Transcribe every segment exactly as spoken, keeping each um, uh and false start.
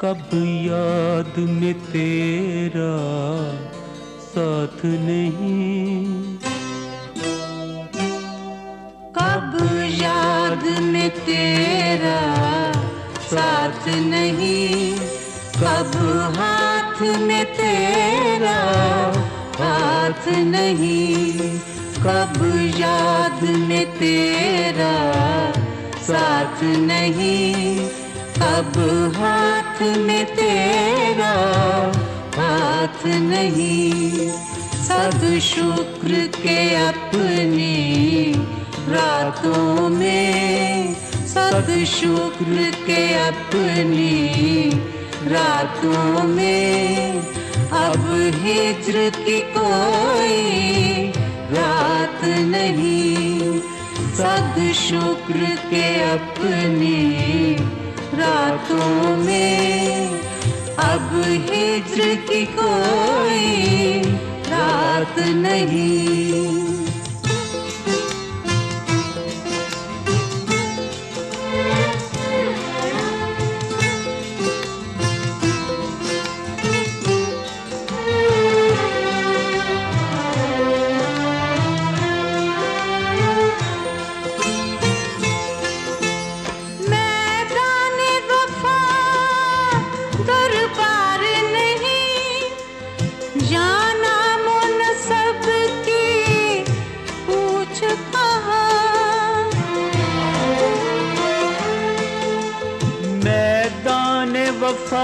कब याद में तेरा साथ नहीं, कब याद में तेरा साथ नहीं, कब हाथ में तेरा हाथ नहीं, कब याद में तेरा साथ नहीं, कब हाथ में तेरा हाथ नहीं। सब शुक्र के अपनी रातों में, सब शुक्र के अपनी रातों में, अब हिज्र की कोई रात नहीं। सब शुक्र के अपनी रातों में, अब हिज्र की कोई रात नहीं। वफा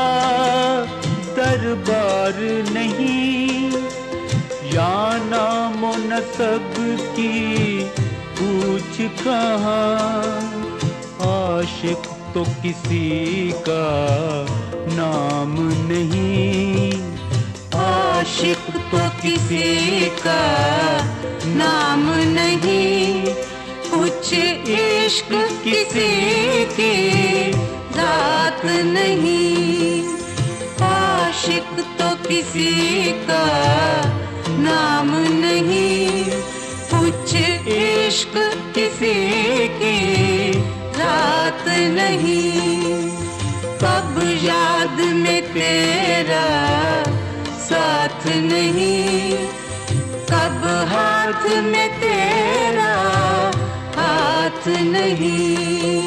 दरबार नहीं, या नामो नसब की पूछ कहाँ। आशिक तो किसी का नाम नहीं, आशिक तो किसी का नाम नहीं, कुछ इश्क किसी की रात नहीं। आशिक तो किसी का नाम नहीं, कुछ इश्क किसी की रात नहीं। कब याद में तेरा साथ नहीं, कब हाथ में तेरा हाथ नहीं।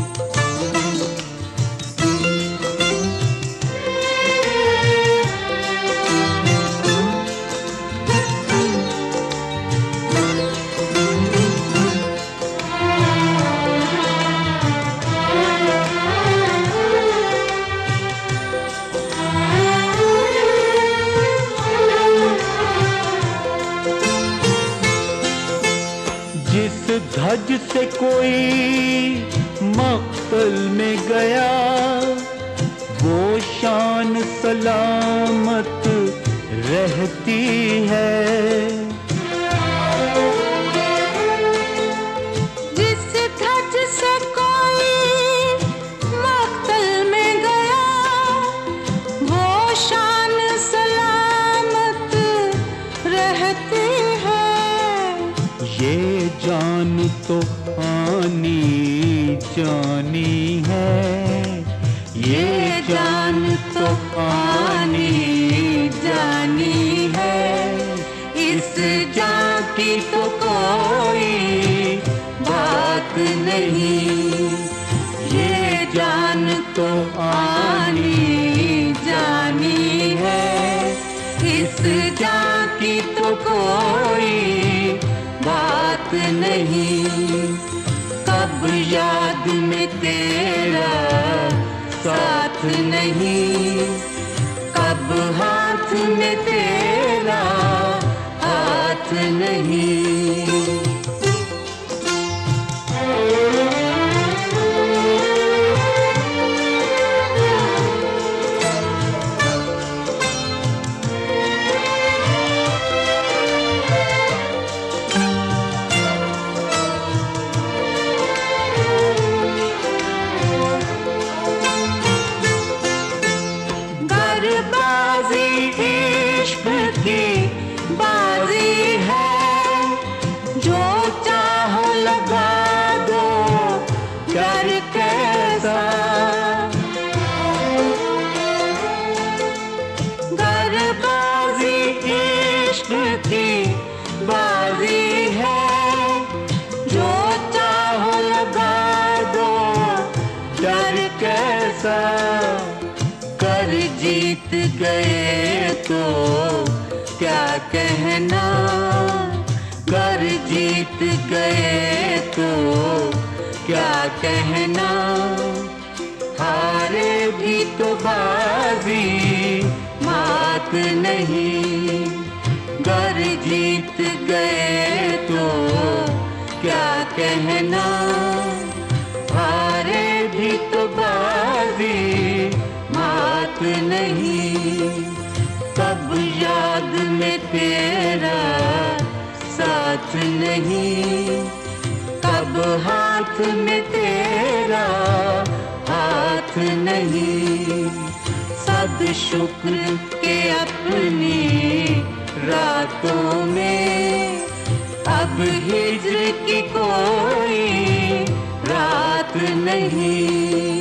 धज से कोई मक्तल में गया, वो शान सलामत रहती है। जिस धज से कोई मक्तल में गया, वो शान सलामत रहती है। ये जान तो आनी जानी है, ये जान तो आनी जानी है। इस जान की तो कोई बात नहीं, ये जान तो आनी जानी है। इस जान की तो कोई बात नहीं। कब याद में तेरा साथ नहीं, कब हाथ में तेरा हाथ नहीं। सा कर जीत गए तो क्या कहना, कर जीत गए तो क्या कहना, हारे भी तो बाजी मात नहीं, कर जीत गए तो क्या कहना, हारे भी तो बाजी मात नहीं। कब याद में तेरा साथ नहीं, कब हाथ में तेरा हाथ नहीं, सब शुक्र के अपनी रातों में अब हिज्र की कोई रात नहीं।